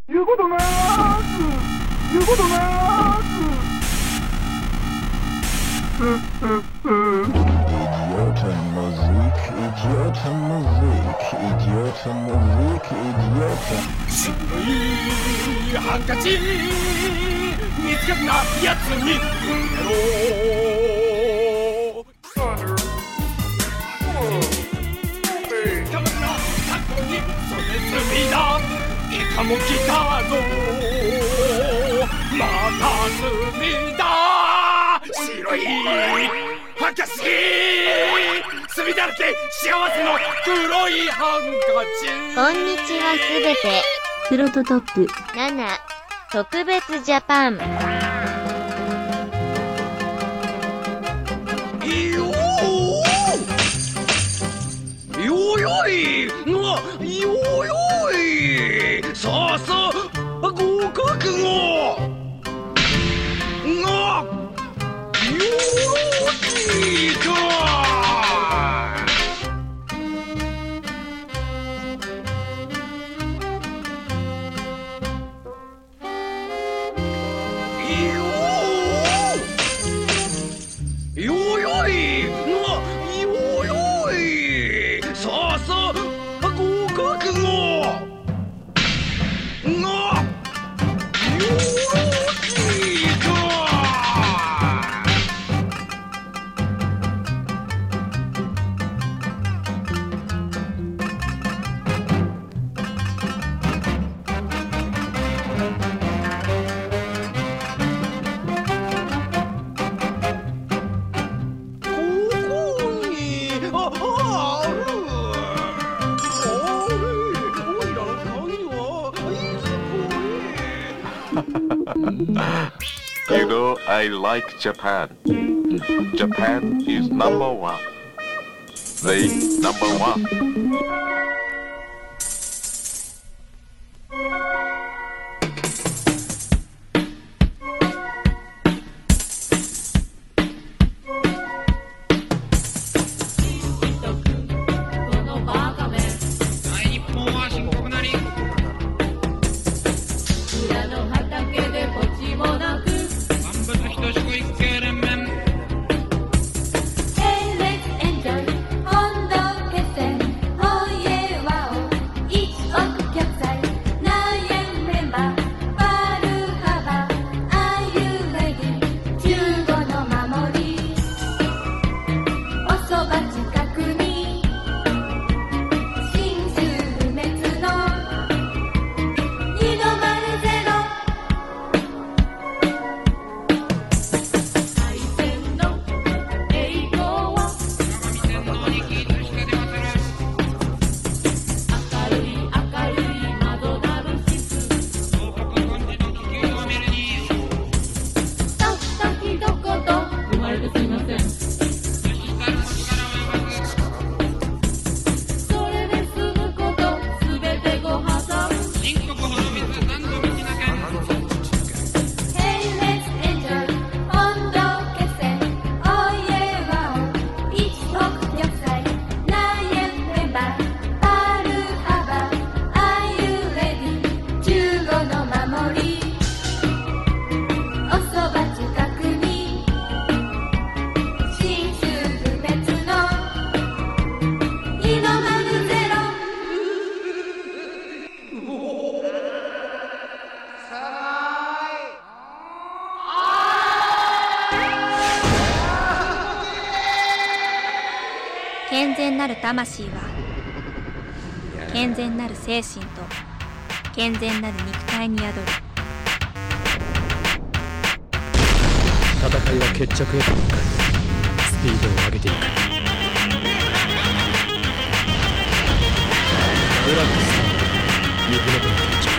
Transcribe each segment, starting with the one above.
言うことなーす。言うことなーす。 白いハンカチ見つけたやつにやろう。かもなタコにそれすみだ。イカも来たぞ。またすみだ。白いハンカチ墨だらけ幸せの黒いハンカチ。 こんにちはすべてプロトトップ7特別ジャパン。 よよいよよいさあさあ合格をがよいか。 You know, I like Japan. Japan is number one. They number one. 健全なる魂は健全なる精神と健全なる肉体に宿る。 戦いは決着へと向かいスピードを上げていく。ブラックスター肉の決着。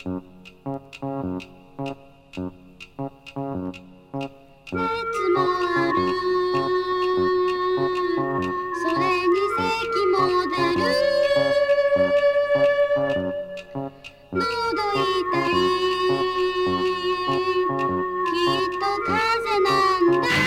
熱もある、それに咳も出る、喉痛い、きっと風邪なんだ。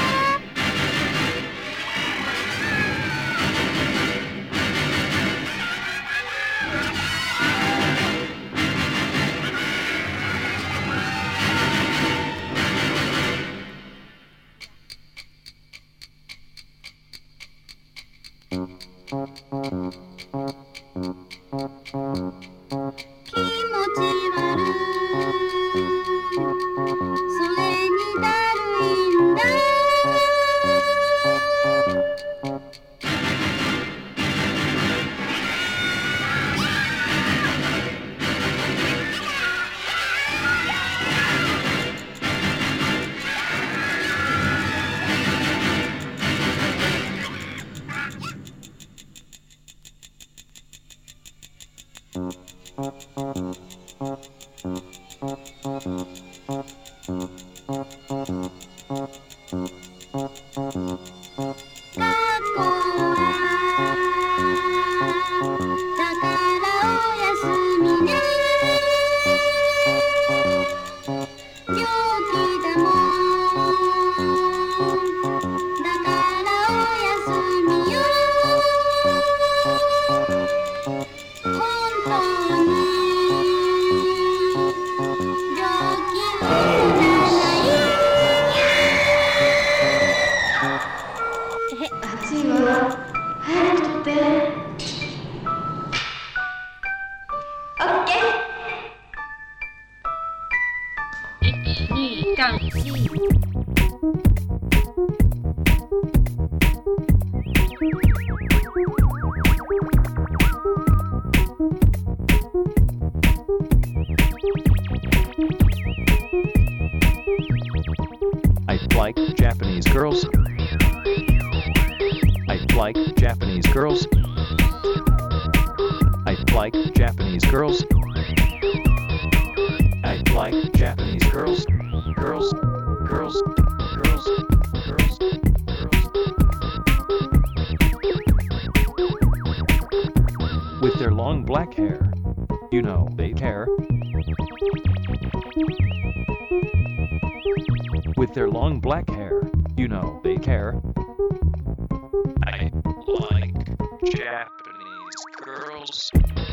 気持ち悪い、それにだるいんだ。 I like Japanese girls. I like Japanese girls. I like Japanese girls. I like Japanese girls. Girls, girls, girls, girls, girls. With their long black hair, you know they care. With their long black hair, you know they care. I like Japanese girls.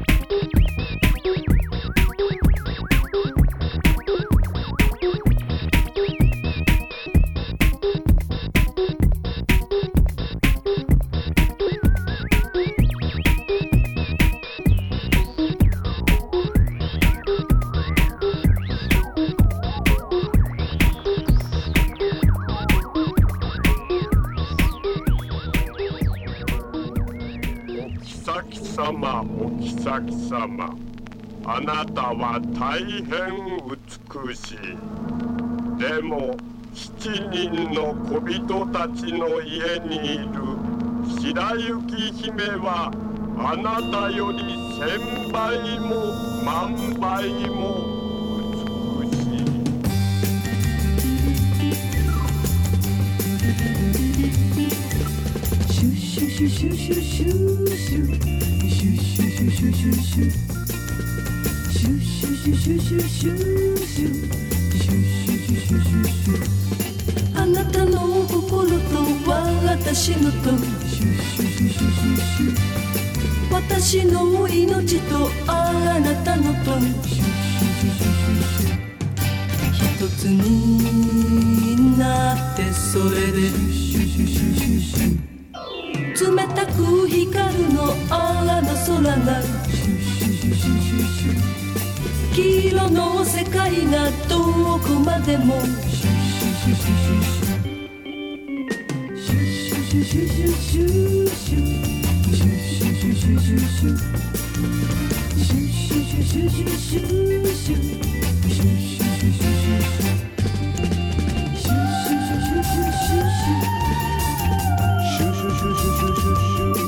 お妃様、あなたは大変美しい。でも7人の小人たちの家にいる白雪姫はあなたより1000倍も万倍も美しい。シュシュシュシュシュシュシュあなたの心と私のと私の命とあなたのと一つになってそれで冷たく光るのあの空が黄色の世界がどこまでも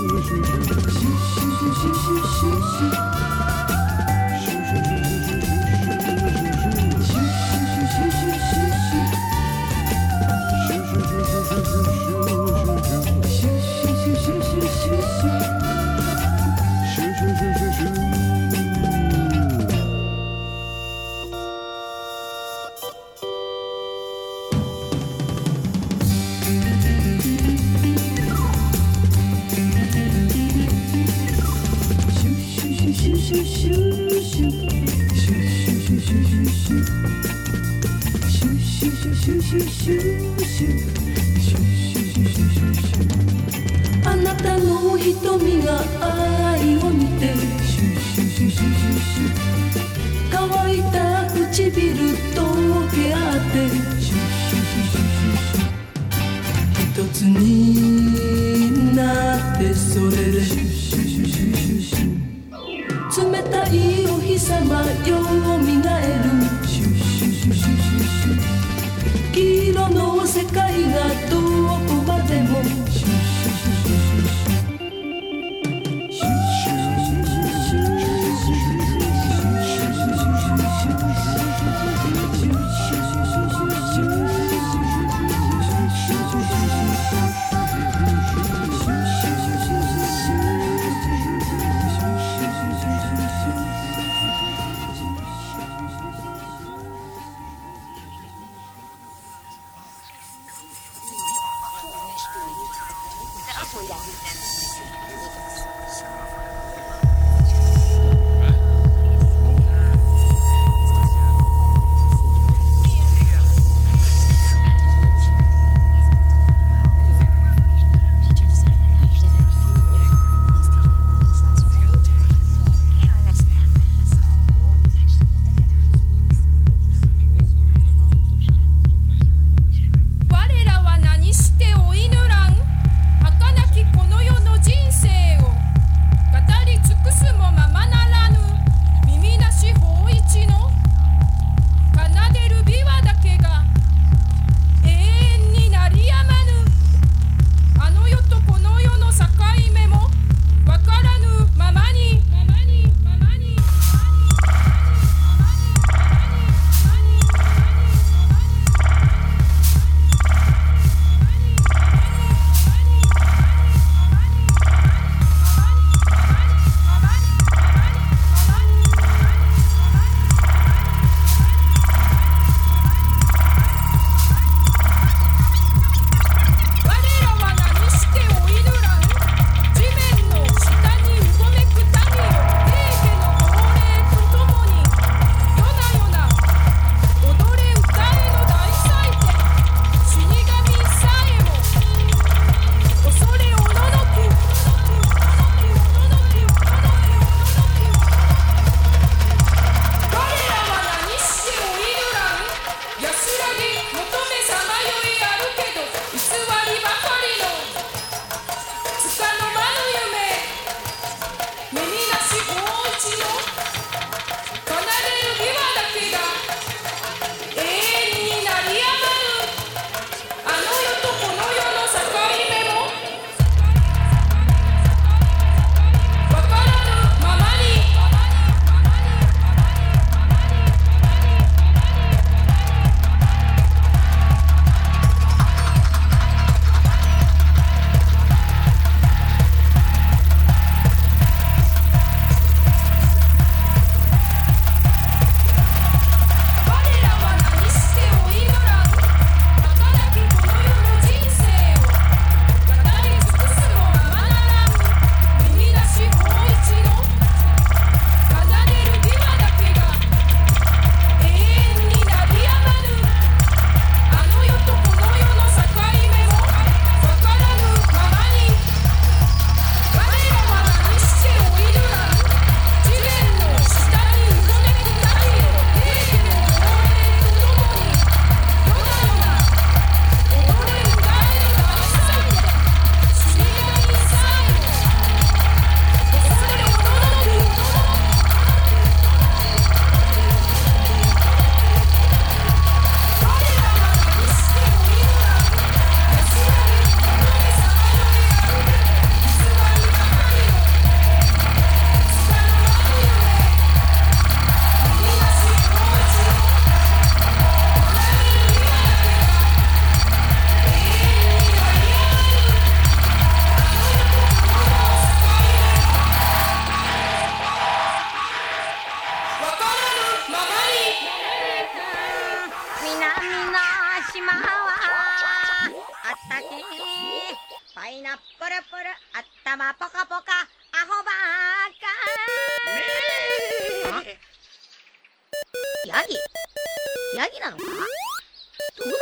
シュあなたの瞳が愛を見て乾いた唇溶け合って一つになってそれで冷たいお日様よみがえる黄色の世界がどこまでも頭ポカポカアホバーカヤギなのかどうだ？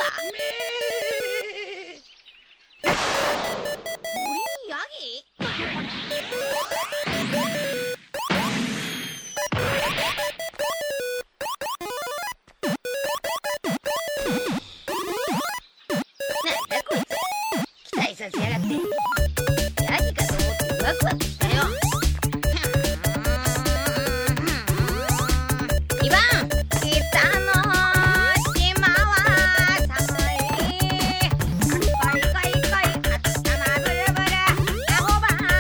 森にヤギ？なんだこいつ、期待させやがって。ヤギかと思ってワクワクしたよ。2番北の島は寒い。かいかいかいあったまブルブルアホばっか。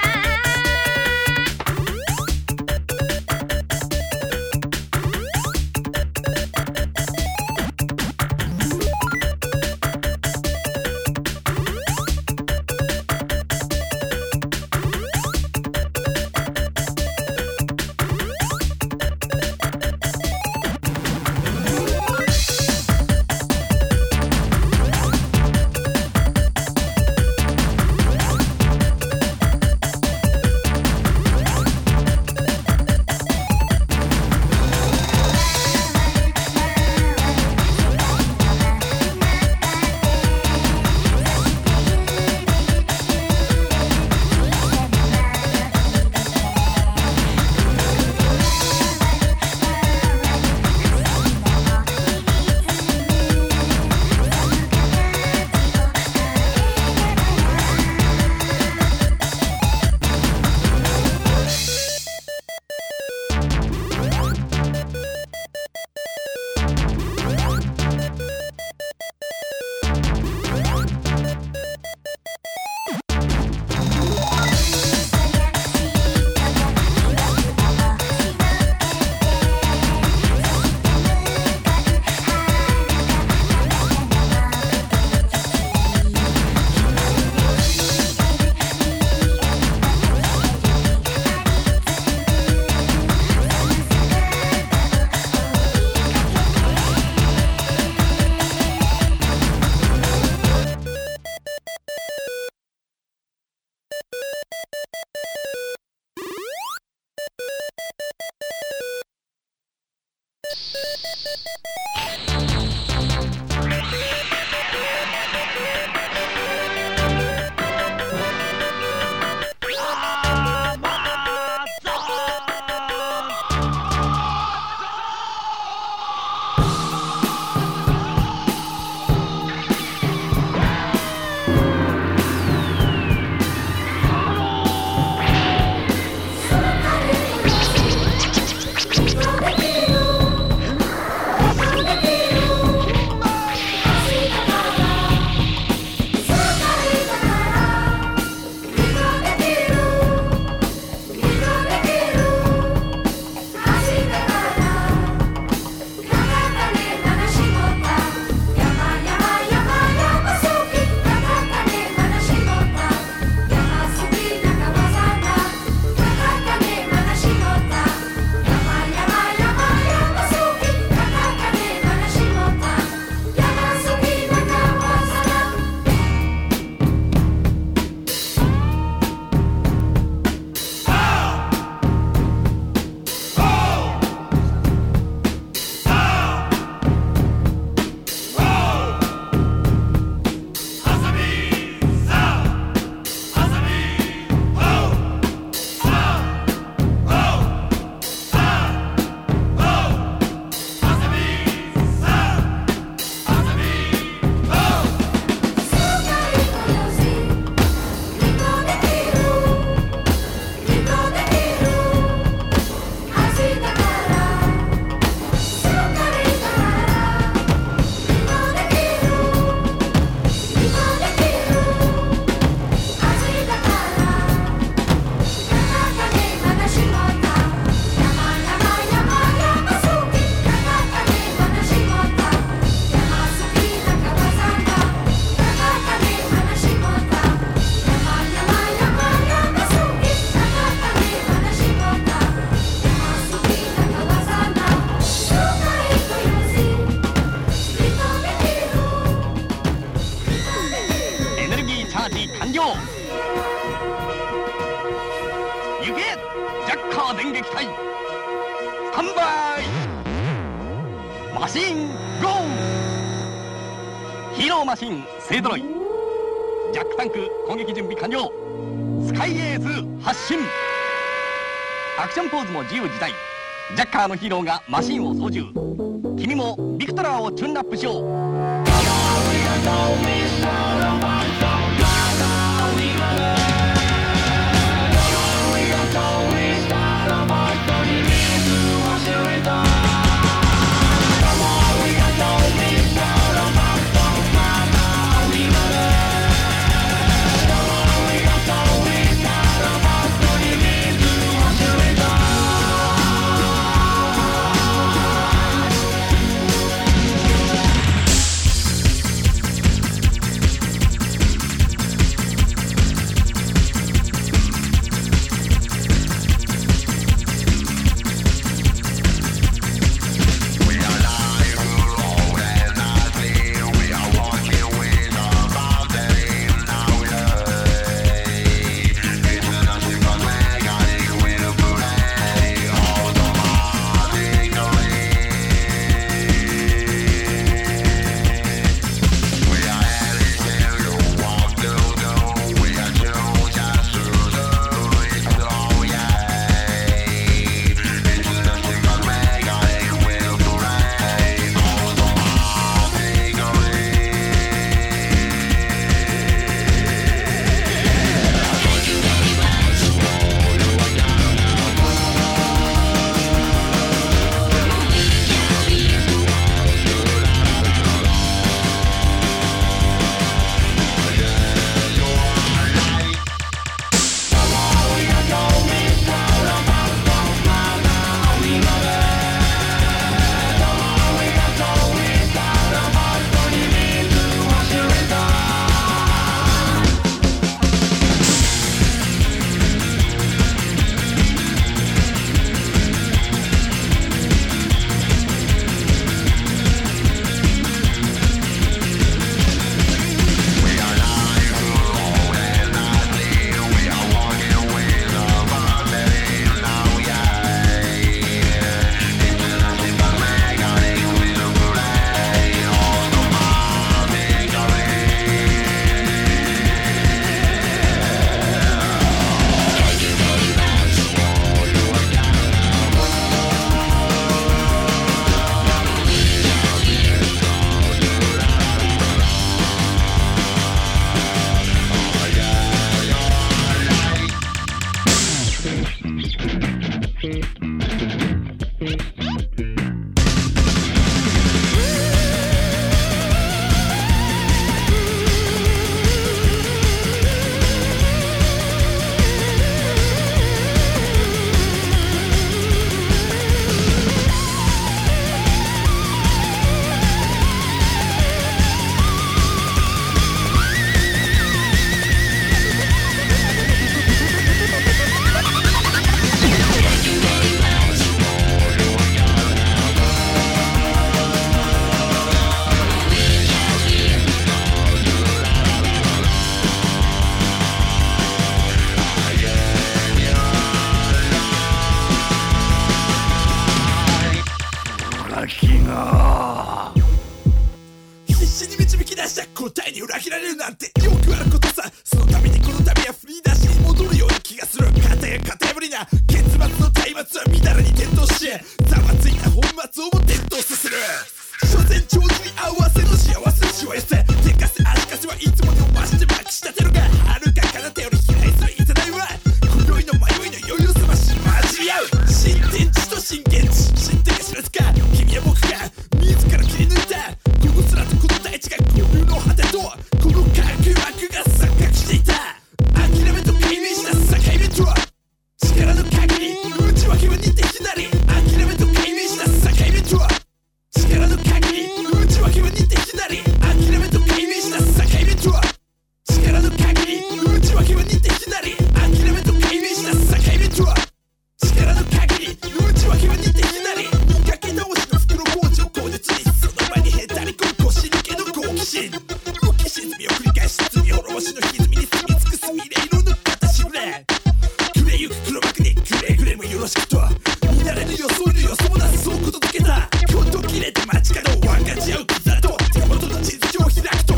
電撃隊スタンバイマシンゴーヒーローマシン勢ぞろい。ジャックタンク攻撃準備完了。スカイエーズ発進。アクションポーズも自由自在。ジャッカーのヒーローがマシンを操縦。君もビクトラーをチューンアップしよう。 必死に導き出した答えに裏切られるなんてよくあることさ。そのためにこの旅は振り出しに戻るような気がする。片や片破りな結末の体末はみだらに転倒し、ざわついた本末をも転倒させる。所詮長寿に合わせの幸せのしわ寄せ、手かせ足かせはいつもにも増してまきしたてるが、遥か彼方より飛来するいざないは今宵の迷いの余裕すまし交じり合う。新天地と新現地、新天が知らずか君や僕が自ら切り抜いたこの空とこの大地が固有の果てとこの角膜が錯覚していた。諦めと解明した境目とは力の限り内訳は似て非なり。諦めと解明した境目とは力の限り内訳は似て非なり。諦めと解明した境目とは力の限り内訳は似て非なり。諦めと解明した境目とは力の限り内訳は似て非なり。見かけ倒しの袋工事を口実にその場にへたり込む腰抜けの好奇心、浮き沈みを繰り返し罪滅ぼしの歪みに住み尽くす未来の形しぶれくれゆく黒幕にくれぐれもよろしくと見慣れぬ装いのよそもなそうことづけた。今日と切れて街角を分かち合う絆と手元の地図上を開くと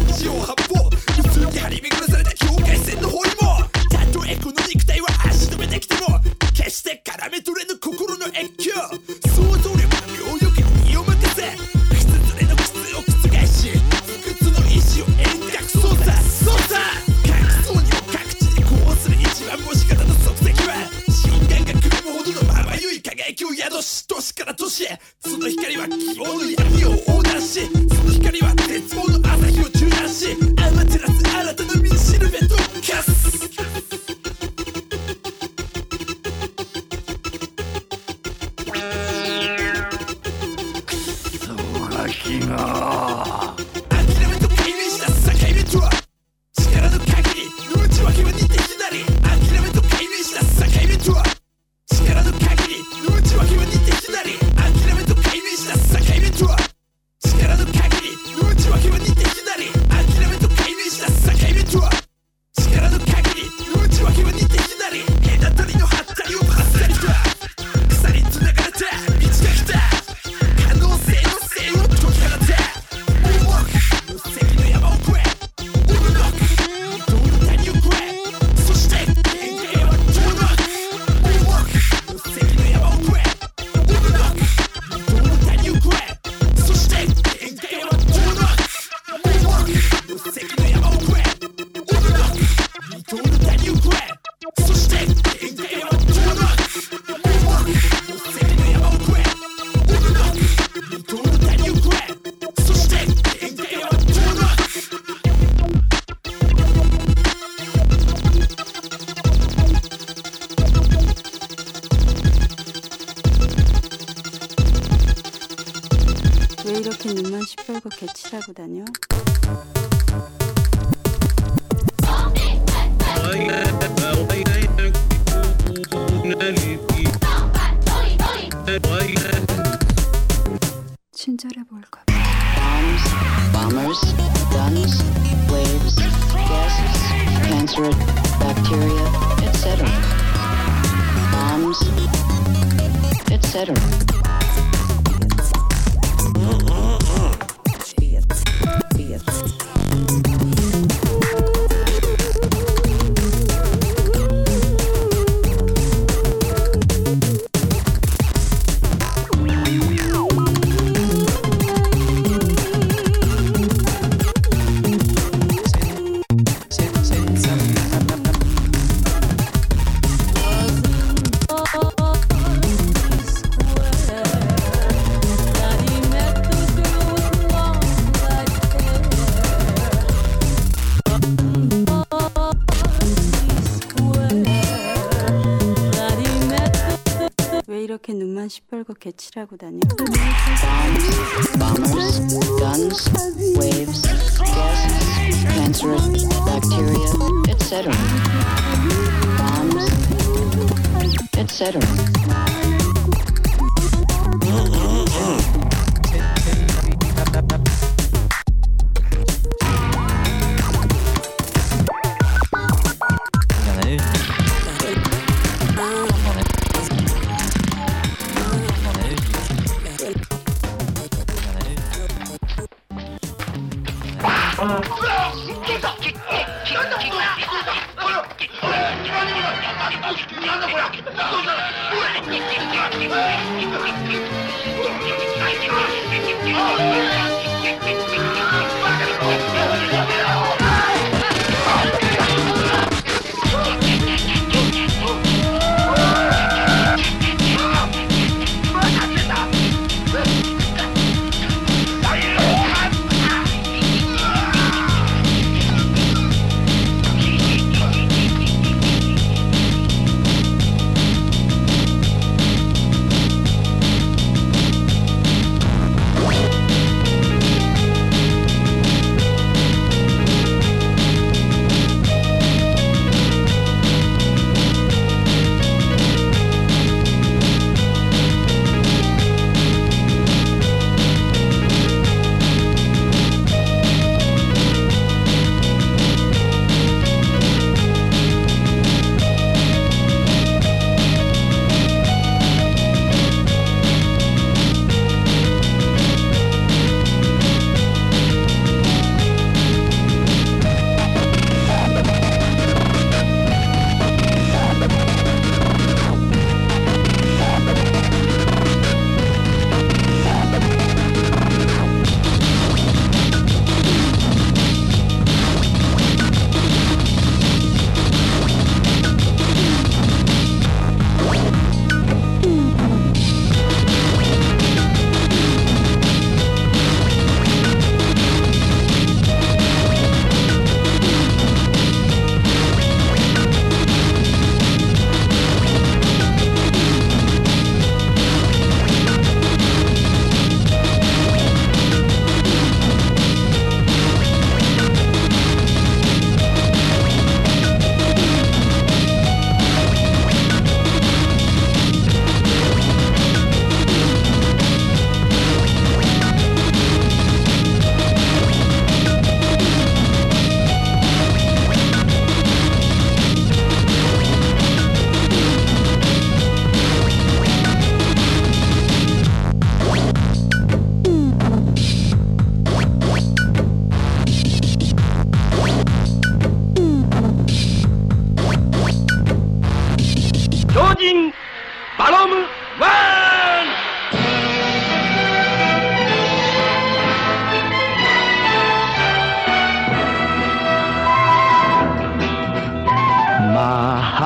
光は希望の闇を横断し、その光は絶望の朝日を縦断し、アマテラス新たな道しるべと化す。クソガキが諦めと解明した境目とは、力の限り内訳は似て非なり。諦めと解明した境目とは、力の限り内訳は似て非なり。諦めと解明した境目とは、力の限り内訳は似て非なり。諦めと解明した境目とは、力の限り内訳は似て非なり。隔たりのハったりをパッサリと鎖に繋がれた道が来た。可能性の性を解き放て、大奥無責の山を越え、オルノック二刀の谷を越え、そして園芸は遠のく。大奥無責の山を越え、オルノック二刀の谷を越え、そして園芸は遠のく。大奥無責の山を越え、オルノック二刀の谷を越え、そして園芸は遠のく。大奥無責の山を越え、オルノック二刀の谷を越え、そして園芸は遠のく。 왜 이렇게 눈만 시뻘겋게 개치라고 다녀? 친절해 보일까 봐. Bombs, guns, waves, gases, cancer, bacteria, etc. Bombs, etc. 왜 이렇게 눈만 시뻘겋게 칠하고 다녀? Bombs, guns, waves, gases, cancer, bacteria, etc. Bombs, etc.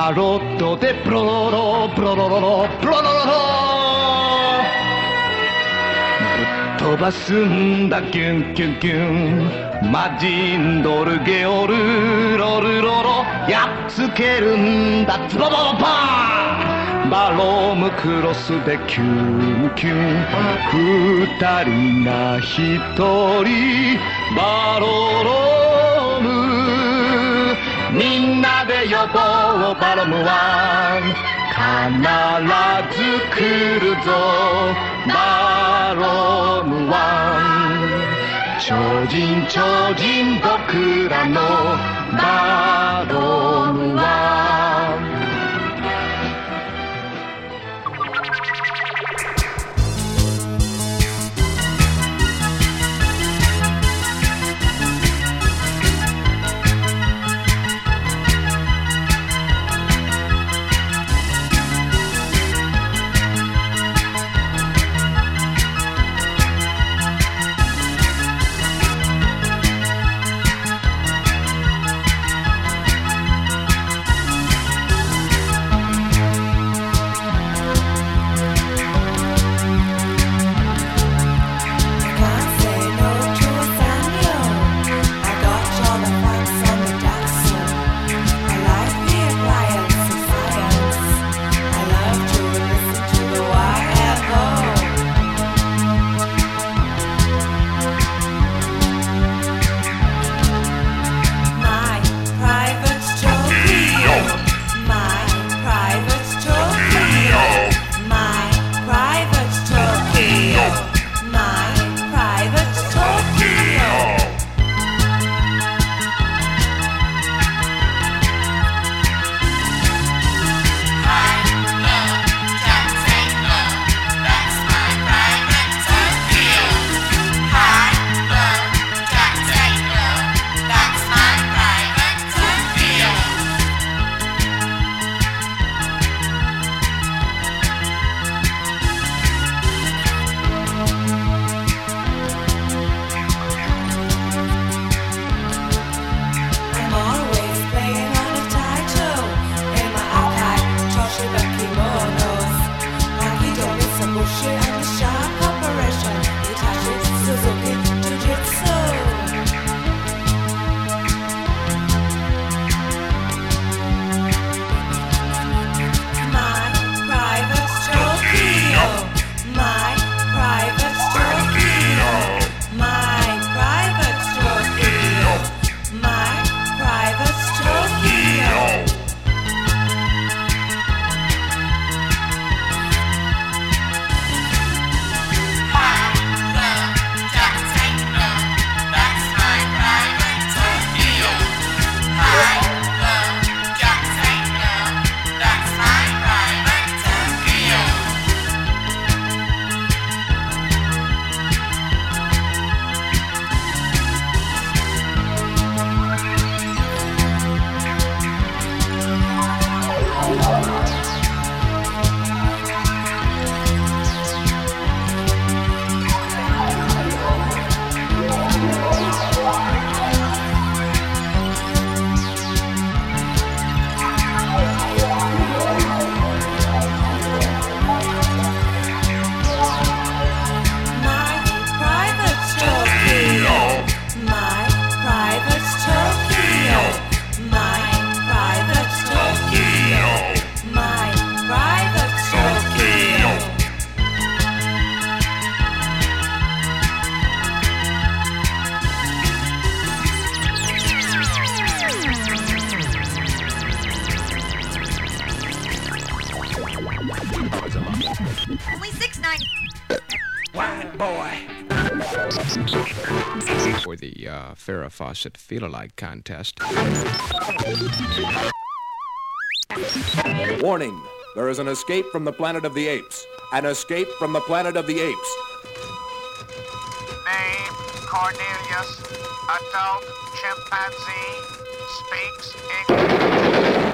タロットでプロロロプロロロロプロロロロぶっ飛ばすんだキュンキュンキュンマジンドルゲオルロルロロやっつけるんだズバババパーバロームクロスでキュンキュン二人が一人バロロームみんなで呼ぼうバロムは必ず来るぞバロムは超人超人僕らのバロムは Only 6.9. White boy. For the Farrah Fawcett Feel-Alike contest. Warning, there is an escape from the Planet of the Apes. An escape from the Planet of the Apes. Name, Cornelius, adult chimpanzee, speaks English.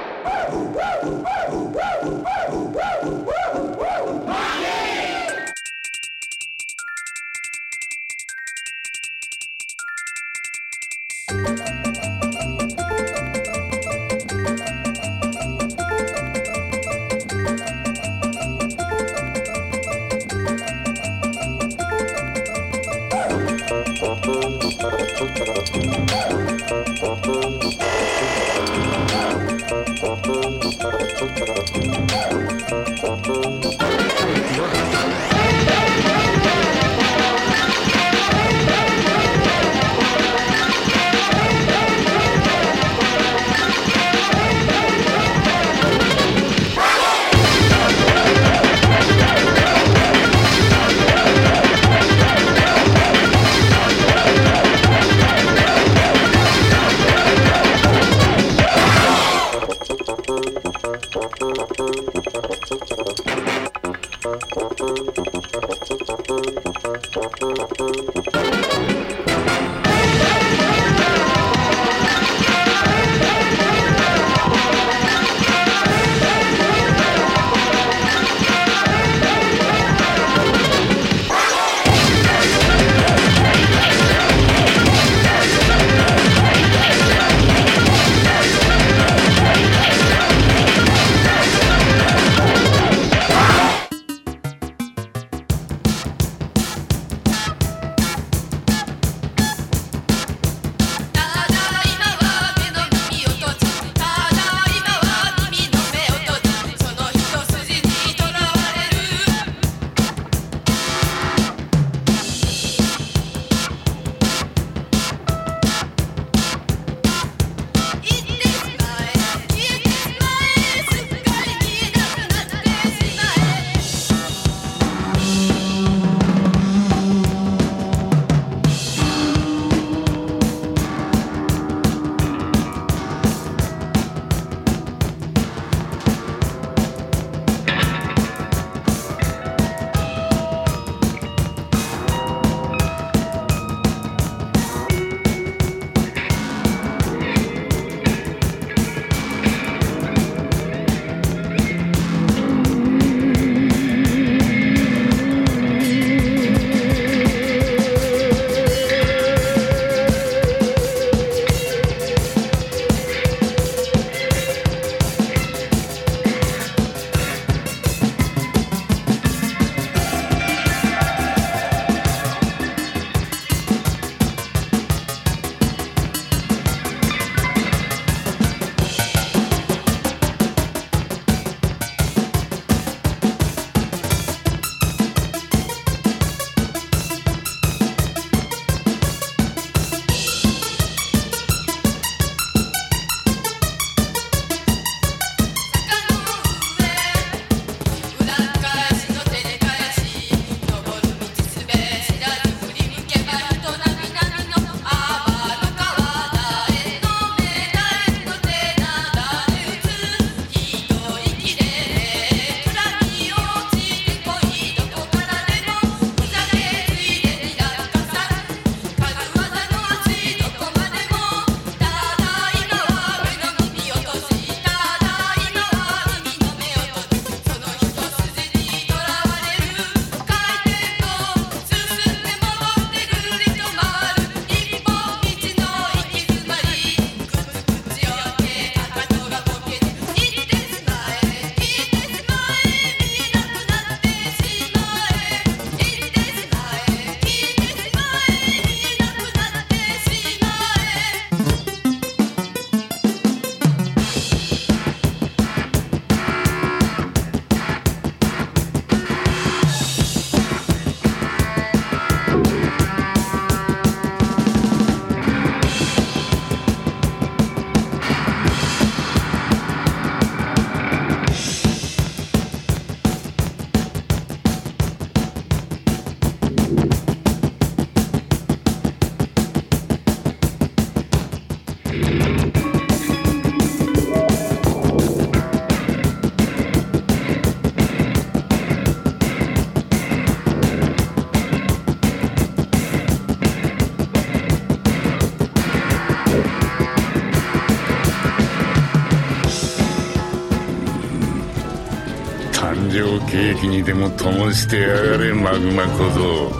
上ケーキにでも灯してやがれマグマ小僧。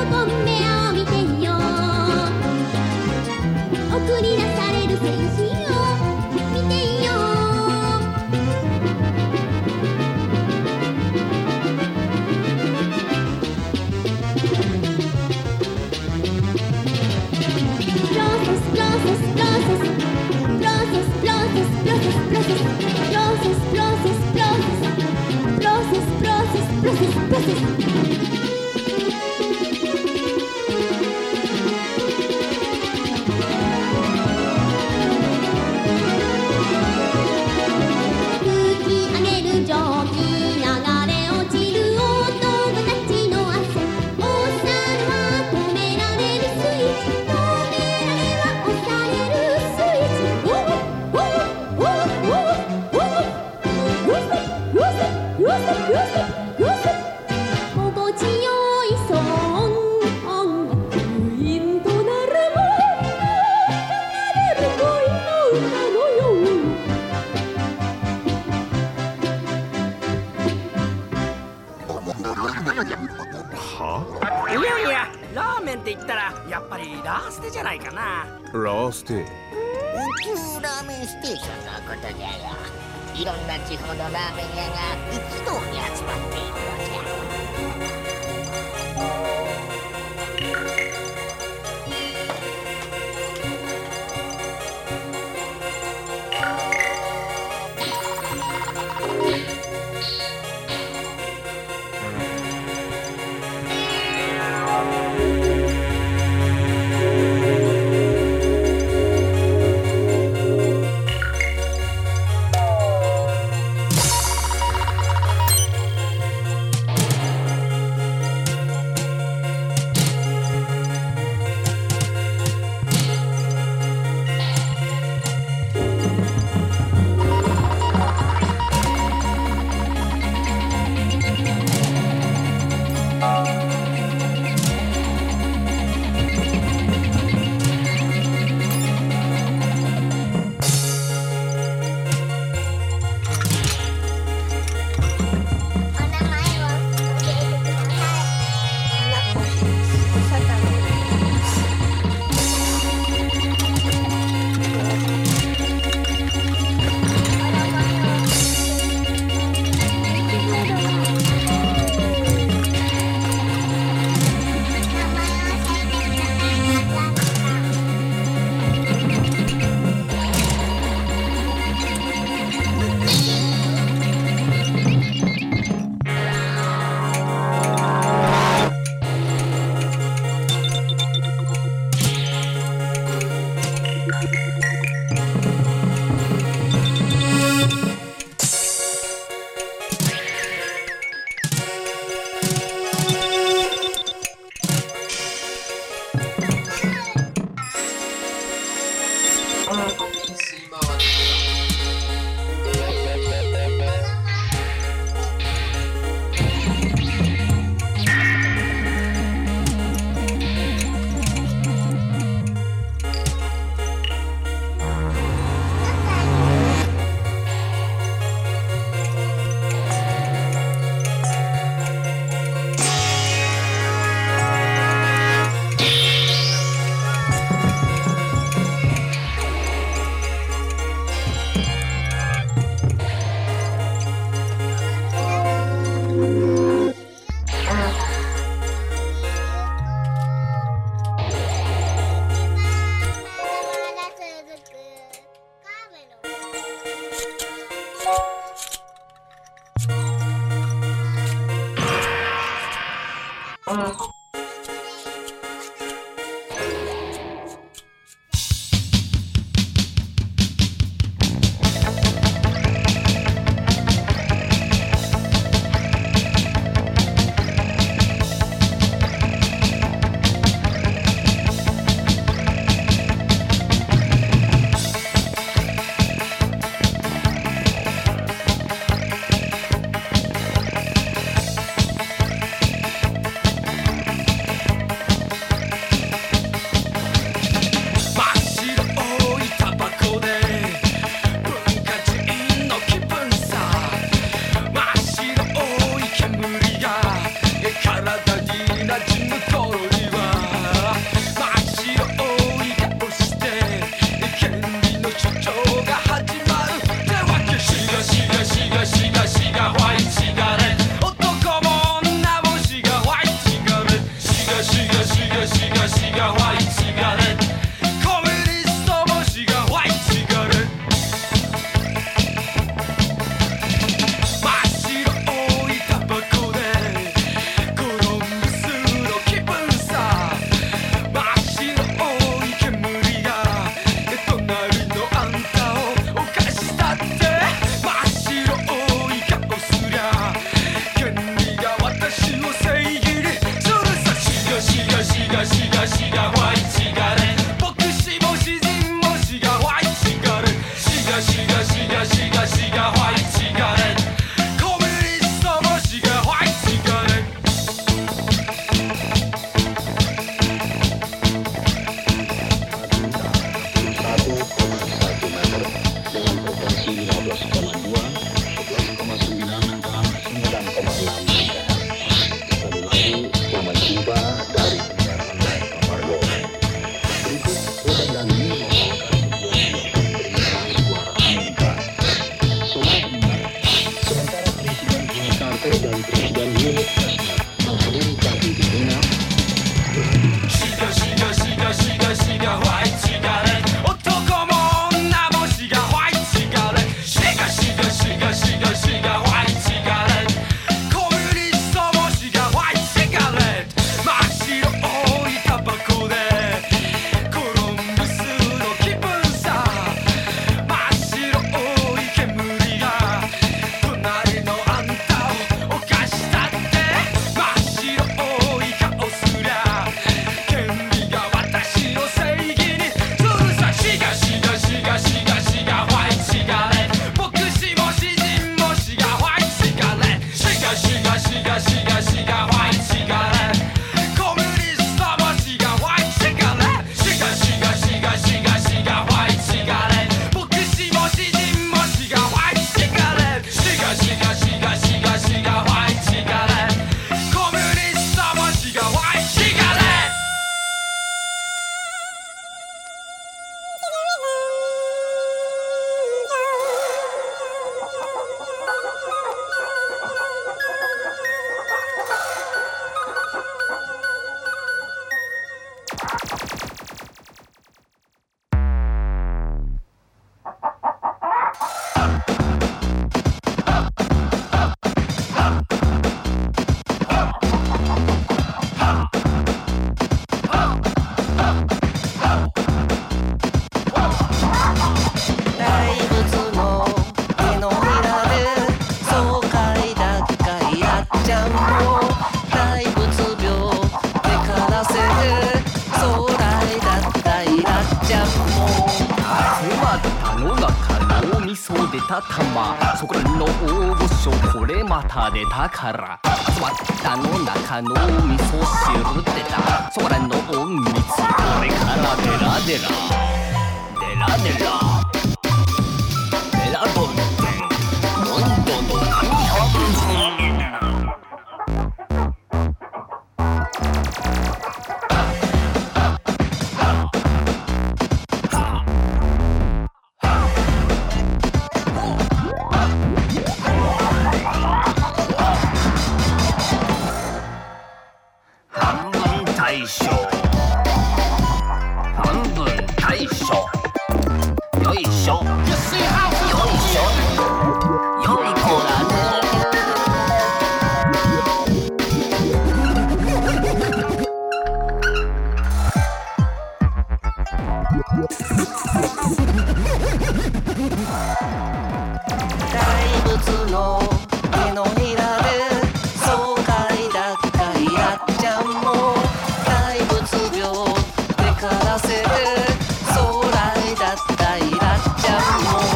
送り出される精神をいやいや、ラーメンって言ったらやっぱりラーステじゃないかな。 ラーステ。 宇宙ラーメンステーションのことじゃよ。いろんな地方のラーメン屋が一堂に集まっているのじゃ。 噌出た玉そこらの大御所これまた出たから集まったの中の味噌汁出たそこらの隠密これからデラデラデラデラデラドンどんどんどん何半分大将半分大将よいしょよいしょよい子だね大仏の手のひらで爽快だかいらっちゃんも大仏病でからせて壮大だったいらっちゃんも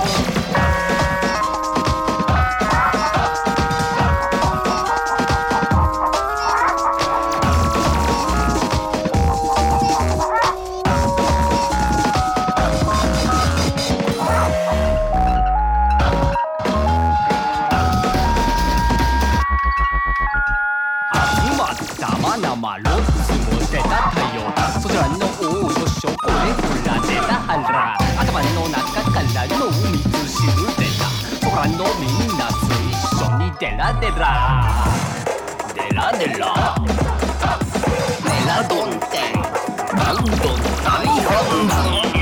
生ロッツも出たったよそちらの大御所これほら出たはら頭の中からの水汁出たそこらのみんなと一緒にデラデラデラデラデラドンテンどんどん大半分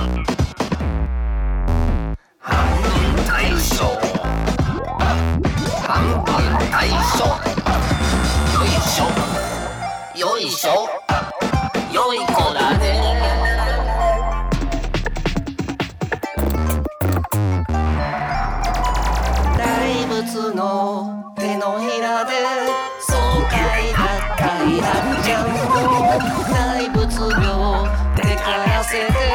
半分大将半分大将よいしょよいしょよい子だね大仏の手のひらで爽快だったいらっちゃんも大仏病でからせて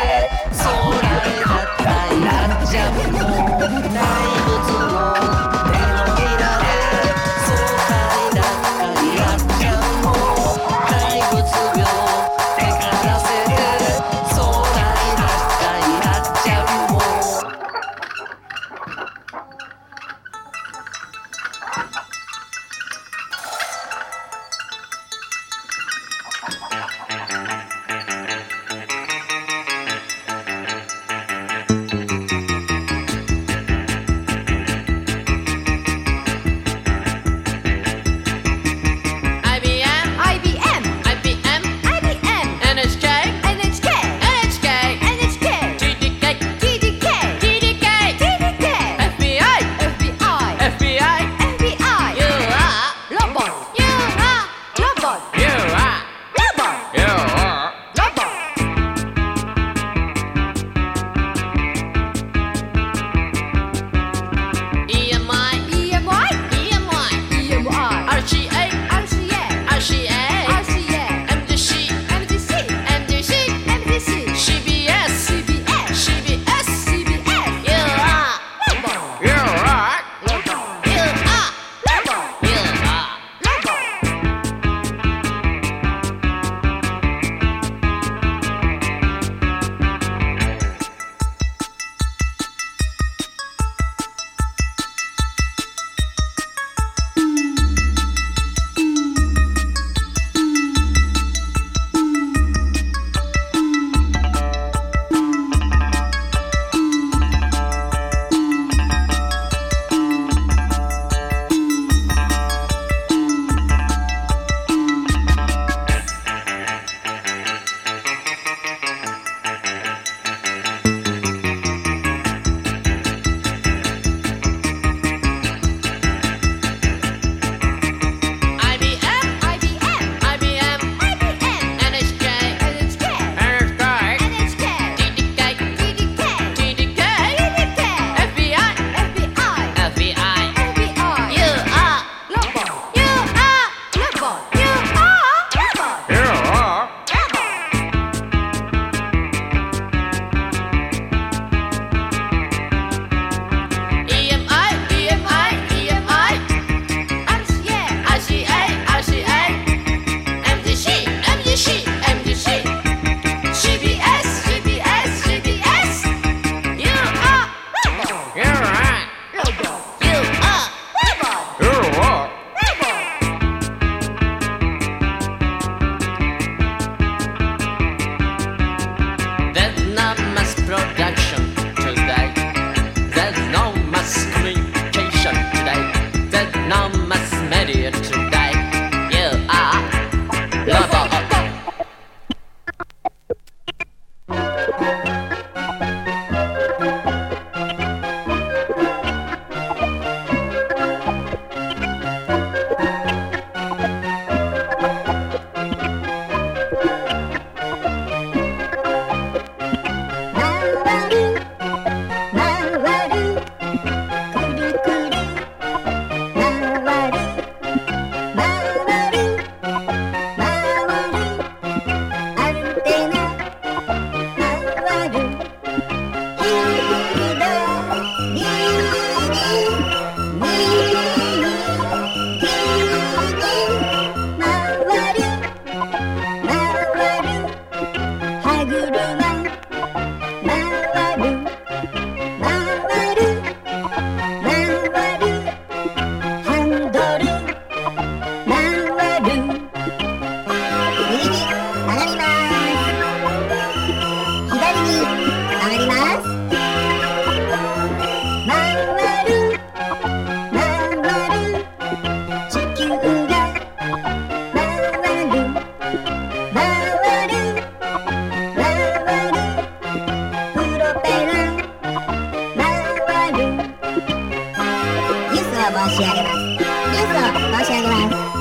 申し上げます。ニュースを申し上げます。